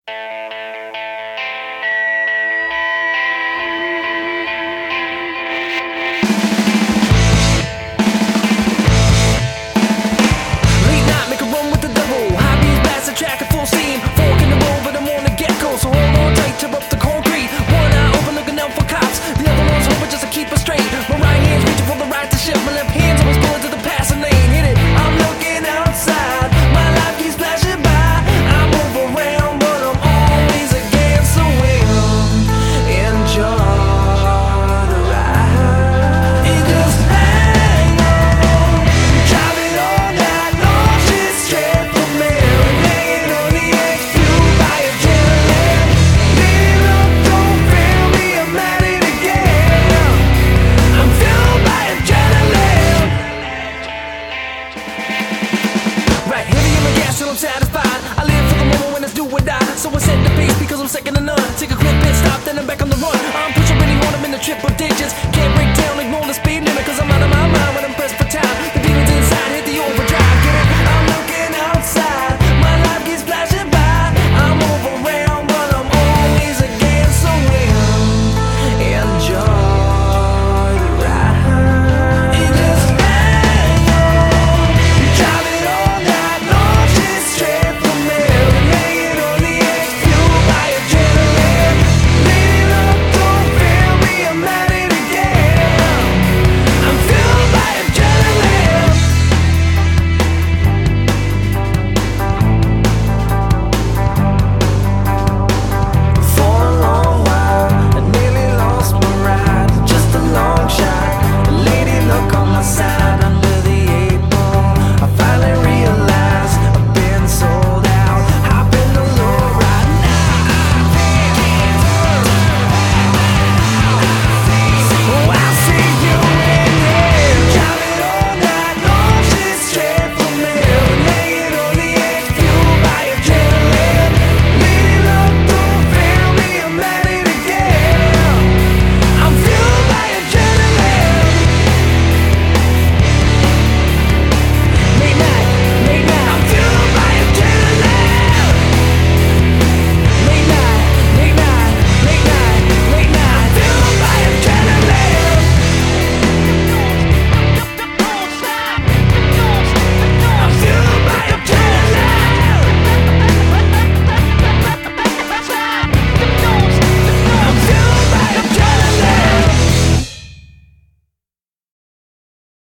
Till I'm satisfied. I live for the moment when it's do or die. So I set the pace because I'm second to none. Take a quick pit stop, then I'm back on the run. I'm pushing really hard, I'm in the triple digits. Can't break